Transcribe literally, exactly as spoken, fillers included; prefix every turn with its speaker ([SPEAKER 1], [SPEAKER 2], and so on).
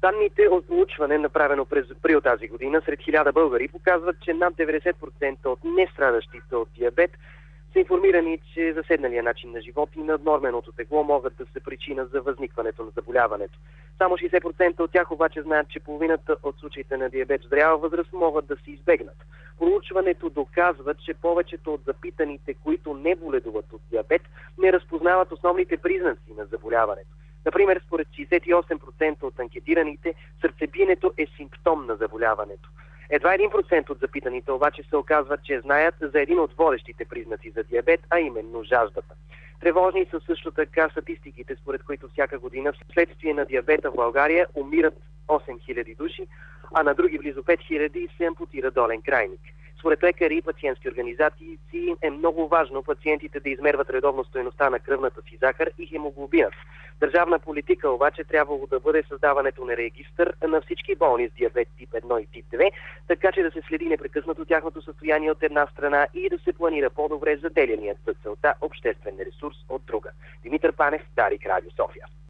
[SPEAKER 1] Данните от проучване, направено през април тази година сред хиляда българи, показват, че над деветдесет процента от нестрадащите от диабет са информирани, че заседналия начин на живот и наднорменото тегло могат да са причина за възникването на заболяването. Само шейсет процента от тях обаче знаят, че половината от случаите на диабет в зряла възраст могат да се избегнат. Проучването доказва, че повечето от запитаните, които не боледуват от диабет, не разпознават основните признаци на заболяването. Например, според шейсет и осем процента от анкетираните, сърцебиенето е симптом на заболяването. Едва един процент от запитаните обаче се оказват, че знаят за един от водещите признаци за диабет, а именно жаждата. Тревожни са също така статистиките, според които всяка година вследствие на диабета в България умират осем хиляди души, а на други близо пет хиляди се ампутира долен крайник. Според лекари и пациентски организации е много важно пациентите да измерват редовно стойността на кръвната си захар и хемоглобинът. Държавна политика обаче трябвало да бъде създаването на регистър на всички болни с диабет тип едно и тип две, така че да се следи непрекъснато тяхното състояние от една страна и да се планира по-добре заделяният за целта обществен ресурс от друга. Димитър Панев, Дарик, Радио София.